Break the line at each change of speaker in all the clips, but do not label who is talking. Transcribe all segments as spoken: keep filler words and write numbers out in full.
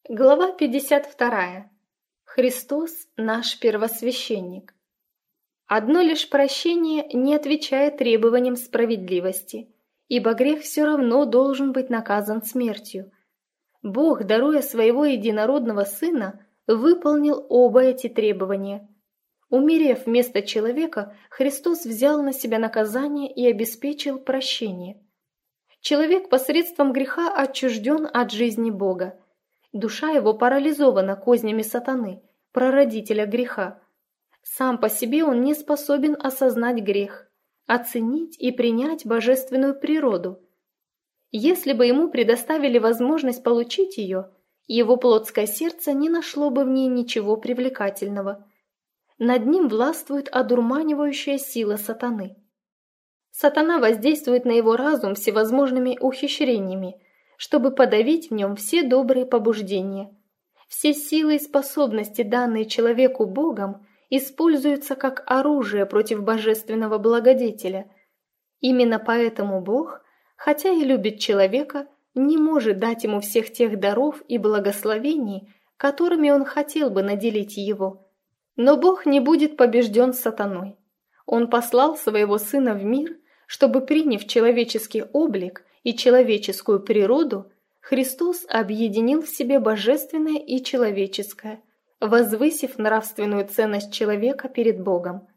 Глава пятьдесят вторая. Христос – наш первосвященник. Одно лишь прощение не отвечает требованиям справедливости, ибо грех все равно должен быть наказан смертью. Бог, даруя своего единородного Сына, выполнил оба эти требования. Умерев вместо человека, Христос взял на себя наказание и обеспечил прощение. Человек посредством греха отчужден от жизни Бога. Душа его парализована кознями сатаны, прародителя греха. Сам по себе он не способен осознать грех, оценить и принять божественную природу. Если бы ему предоставили возможность получить ее, его плотское сердце не нашло бы в ней ничего привлекательного. Над ним властвует одурманивающая сила сатаны. Сатана воздействует на его разум всевозможными ухищрениями, чтобы подавить в нем все добрые побуждения. Все силы и способности, данные человеку Богом, используются как оружие против божественного благодетеля. Именно поэтому Бог, хотя и любит человека, не может дать ему всех тех даров и благословений, которыми он хотел бы наделить его. Но Бог не будет побежден сатаной. Он послал своего Сына в мир, чтобы, приняв человеческий облик и человеческую природу, Христос объединил в себе божественное и человеческое, возвысив нравственную ценность человека перед Богом.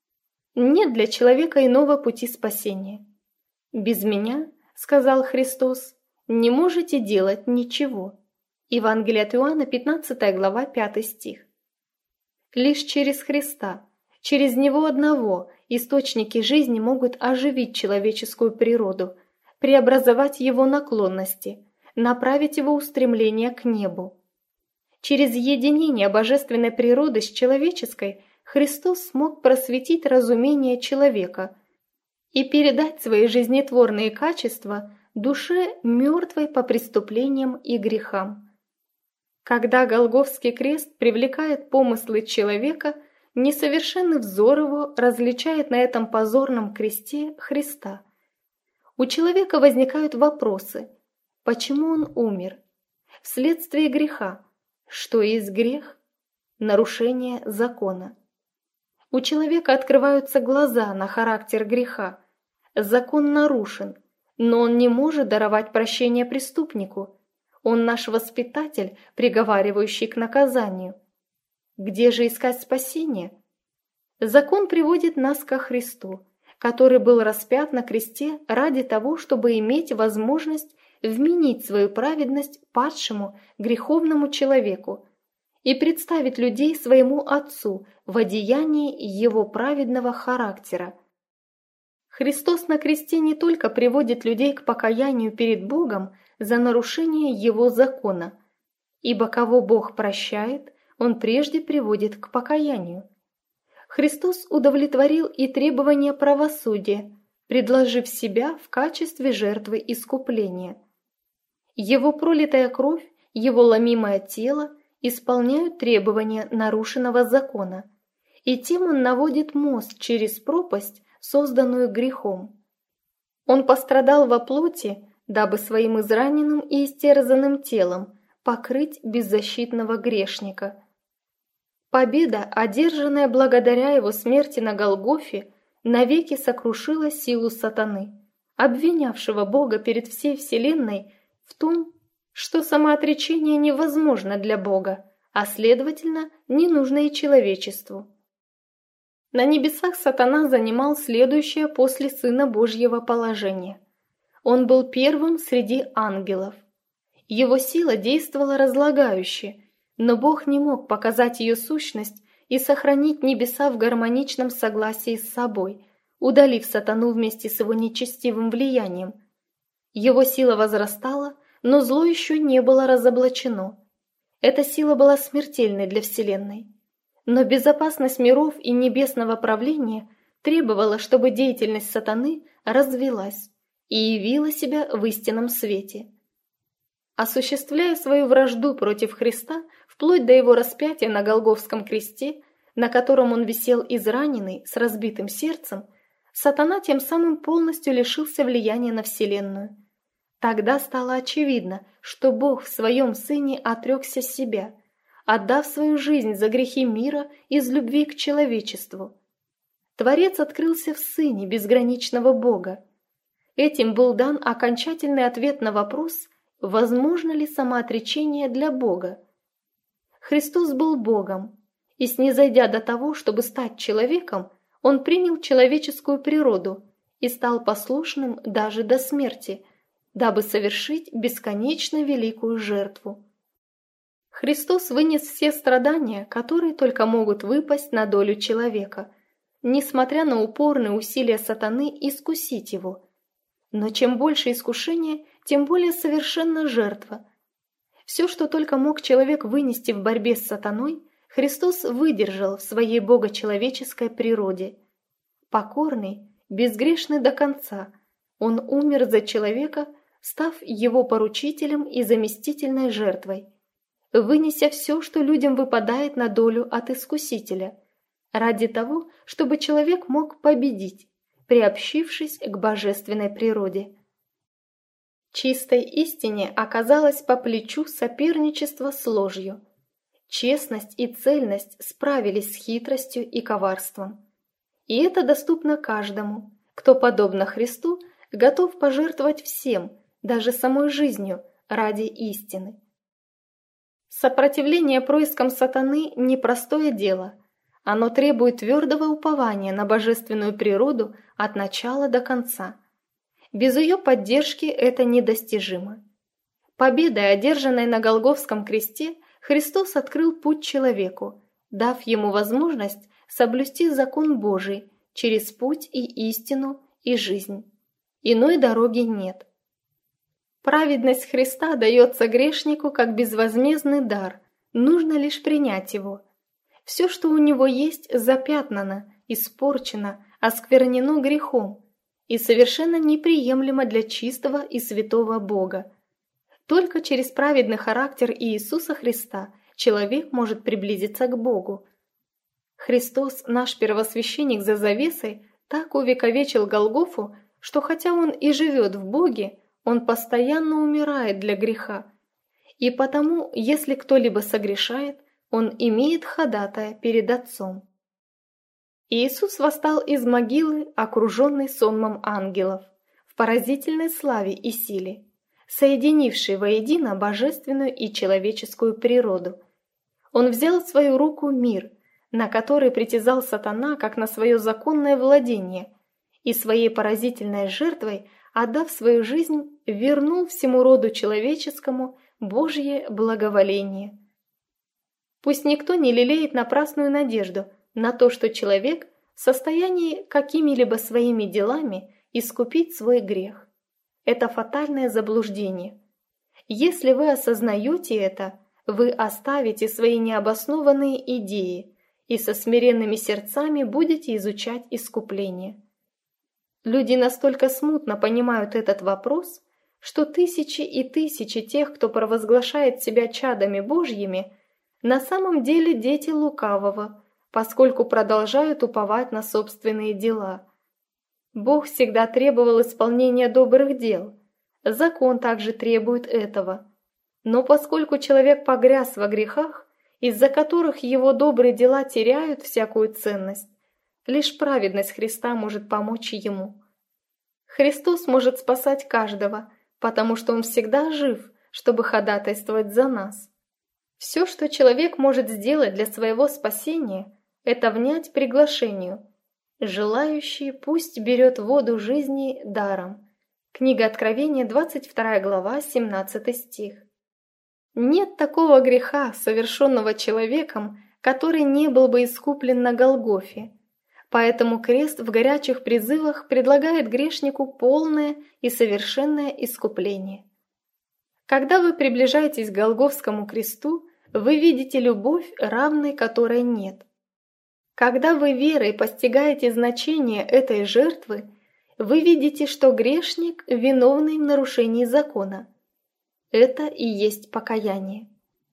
Нет для человека иного пути спасения. «Без меня, — сказал Христос, — не можете делать ничего». Евангелие от Иоанна, пятнадцатая глава, пятый стих. Лишь через Христа, через Него одного, источники жизни могут оживить человеческую природу, преобразовать его наклонности, направить его устремление к небу. Через единение божественной природы с человеческой Христос смог просветить разумение человека и передать свои жизнетворные качества душе мертвой по преступлениям и грехам. Когда Голгофский крест привлекает помыслы человека, несовершенный взор его различает на этом позорном кресте Христа. У человека возникают вопросы: почему он умер? Вследствие греха. Что есть грех? Нарушение закона. У человека открываются глаза на характер греха. Закон нарушен, но он не может даровать прощение преступнику. Он наш воспитатель, приговаривающий к наказанию. Где же искать спасение? Закон приводит нас ко Христу, который был распят на кресте ради того, чтобы иметь возможность вменить свою праведность падшему, греховному человеку и представить людей своему Отцу в одеянии его праведного характера. Христос на кресте не только приводит людей к покаянию перед Богом за нарушение Его закона, ибо кого Бог прощает, Он прежде приводит к покаянию. Христос удовлетворил и требования правосудия, предложив себя в качестве жертвы искупления. Его пролитая кровь, Его ломимое тело исполняют требования нарушенного закона, и тем Он наводит мост через пропасть, созданную грехом. Он пострадал во плоти, дабы своим израненным и истерзанным телом покрыть беззащитного грешника. Победа, одержанная благодаря его смерти на Голгофе, навеки сокрушила силу сатаны, обвинявшего Бога перед всей вселенной в том, что самоотречение невозможно для Бога, а следовательно, не нужно и человечеству. На небесах сатана занимал следующее после Сына Божьего положение. Он был первым среди ангелов. Его сила действовала разлагающе, но Бог не мог показать ее сущность и сохранить небеса в гармоничном согласии с собой, удалив сатану вместе с его нечестивым влиянием. Его сила возрастала, но зло еще не было разоблачено. Эта сила была смертельной для Вселенной. Но безопасность миров и небесного правления требовала, чтобы деятельность сатаны развилась и явила себя в истинном свете. Осуществляя свою вражду против Христа вплоть до его распятия на Голгофском кресте, на котором он висел израненный, с разбитым сердцем, сатана тем самым полностью лишился влияния на Вселенную. Тогда стало очевидно, что Бог в своем Сыне отрекся себя, отдав свою жизнь за грехи мира из любви к человечеству. Творец открылся в Сыне безграничного Бога. Этим был дан окончательный ответ на вопрос, возможно ли самоотречение для Бога. Христос был Богом, и, снизойдя до того, чтобы стать человеком, Он принял человеческую природу и стал послушным даже до смерти, дабы совершить бесконечно великую жертву. Христос вынес все страдания, которые только могут выпасть на долю человека, несмотря на упорные усилия сатаны искусить его. Но чем больше искушения, тем более совершенна жертва. Все, что только мог человек вынести в борьбе с сатаной, Христос выдержал в своей богочеловеческой природе. Покорный, безгрешный до конца, Он умер за человека, став его поручителем и заместительной жертвой, вынеся все, что людям выпадает на долю от Искусителя, ради того, чтобы человек мог победить, приобщившись к божественной природе. Чистой истине оказалось по плечу соперничество с ложью. Честность и цельность справились с хитростью и коварством. И это доступно каждому, кто, подобно Христу, готов пожертвовать всем, даже самой жизнью, ради истины. Сопротивление проискам сатаны – непростое дело. Оно требует твердого упования на божественную природу от начала до конца. Без ее поддержки это недостижимо. Победой, одержанной на Голгофском кресте, Христос открыл путь человеку, дав ему возможность соблюсти закон Божий через путь и истину и жизнь. Иной дороги нет. Праведность Христа дается грешнику как безвозмездный дар, нужно лишь принять его. Все, что у него есть, запятнано, испорчено, осквернено грехом и совершенно неприемлемо для чистого и святого Бога. Только через праведный характер Иисуса Христа человек может приблизиться к Богу. Христос, наш первосвященник за завесой, так увековечил Голгофу, что хотя Он и живет в Боге, Он постоянно умирает для греха. И потому, если кто-либо согрешает, Он имеет ходатая перед Отцом. Иисус восстал из могилы, окруженный сонмом ангелов, в поразительной славе и силе, соединивший воедино божественную и человеческую природу. Он взял в свою руку мир, на который притязал сатана как на свое законное владение, и своей поразительной жертвой, отдав свою жизнь, вернул всему роду человеческому Божье благоволение. Пусть никто не лелеет напрасную надежду на то, что человек в состоянии какими-либо своими делами искупить свой грех. Это фатальное заблуждение. Если вы осознаете это, вы оставите свои необоснованные идеи и со смиренными сердцами будете изучать искупление. Люди настолько смутно понимают этот вопрос, что тысячи и тысячи тех, кто провозглашает себя чадами Божьими, на самом деле дети лукавого, поскольку продолжают уповать на собственные дела. Бог всегда требовал исполнения добрых дел, закон также требует этого. Но поскольку человек погряз во грехах, из-за которых его добрые дела теряют всякую ценность, лишь праведность Христа может помочь ему. Христос может спасать каждого, потому что Он всегда жив, чтобы ходатайствовать за нас. Все, что человек может сделать для своего спасения, это внять приглашению. Желающий пусть берет воду жизни даром. Книга Откровения, двадцать вторая глава, семнадцатый стих. Нет такого греха, совершенного человеком, который не был бы искуплен на Голгофе. Поэтому крест в горячих призывах предлагает грешнику полное и совершенное искупление. Когда вы приближаетесь к Голгофскому кресту, вы видите любовь, равной которой нет. Когда вы верой постигаете значение этой жертвы, вы видите, что грешник виновный в нарушении закона. Это и есть покаяние.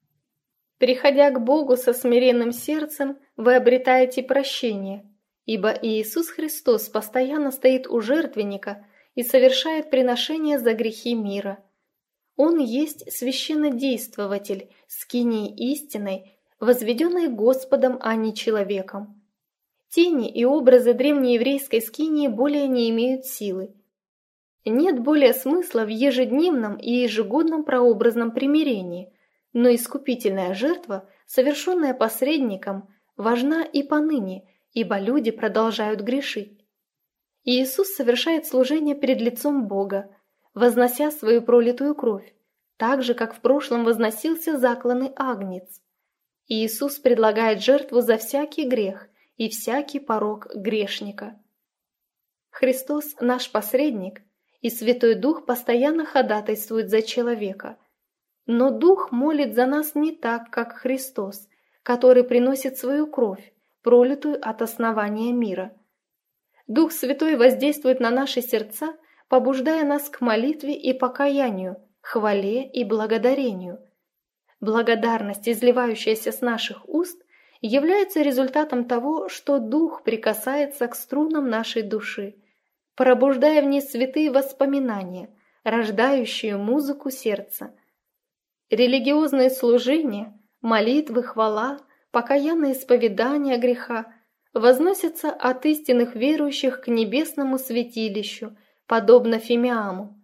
Приходя к Богу со смиренным сердцем, вы обретаете прощение, ибо Иисус Христос постоянно стоит у жертвенника и совершает приношение за грехи мира. Он есть священнодействователь скинии истинной, возведенной Господом, а не человеком. Тени и образы древнееврейской скинии более не имеют силы. Нет более смысла в ежедневном и ежегодном прообразном примирении, но искупительная жертва, совершенная посредником, важна и поныне, ибо люди продолжают грешить. Иисус совершает служение перед лицом Бога, вознося свою пролитую кровь, так же, как в прошлом возносился закланный агнец. Иисус предлагает жертву за всякий грех и всякий порок грешника. Христос – наш посредник, и Святой Дух постоянно ходатайствует за человека. Но Дух молит за нас не так, как Христос, который приносит свою кровь, пролитую от основания мира. Дух Святой воздействует на наши сердца, побуждая нас к молитве и покаянию, хвале и благодарению. Благодарность, изливающаяся с наших уст, является результатом того, что Дух прикасается к струнам нашей души, пробуждая в ней святые воспоминания, рождающие музыку сердца. Религиозные служения, молитвы, хвала, покаянное исповедание греха возносятся от истинных верующих к небесному святилищу, подобно фимиаму.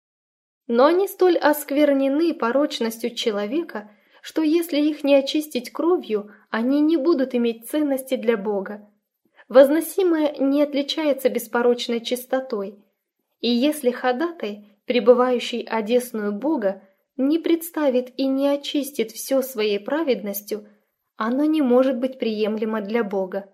Но они столь осквернены порочностью человека, что если их не очистить кровью, они не будут иметь ценности для Бога. Возносимое не отличается беспорочной чистотой, и если ходатай, пребывающий одесную Бога, не представит и не очистит все своей праведностью, оно не может быть приемлемо для Бога.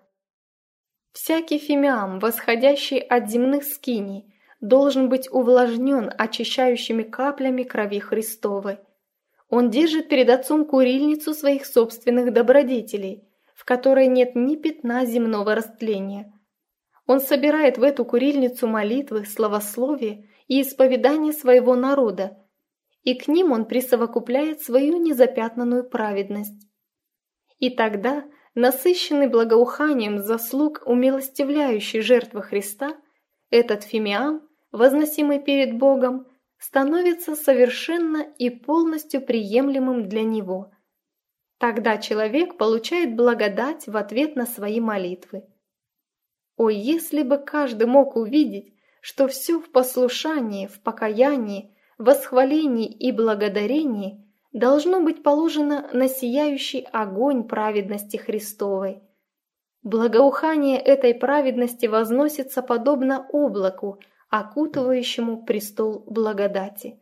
Всякий фимиам, восходящий от земных скиний, должен быть увлажнен очищающими каплями крови Христовой. Он держит перед Отцом курильницу своих собственных добродетелей, в которой нет ни пятна земного растления. Он собирает в эту курильницу молитвы, славословие и исповедание своего народа, и к ним он присовокупляет свою незапятнанную праведность. И тогда, насыщенный благоуханием заслуг умилостивляющей жертвы Христа, этот фимиам, возносимый перед Богом, становится совершенно и полностью приемлемым для Него. Тогда человек получает благодать в ответ на свои молитвы. О, если бы каждый мог увидеть, что все в послушании, в покаянии, восхвалении и благодарении должно быть положено на сияющий огонь праведности Христовой. Благоухание этой праведности возносится подобно облаку, окутывающему престол благодати.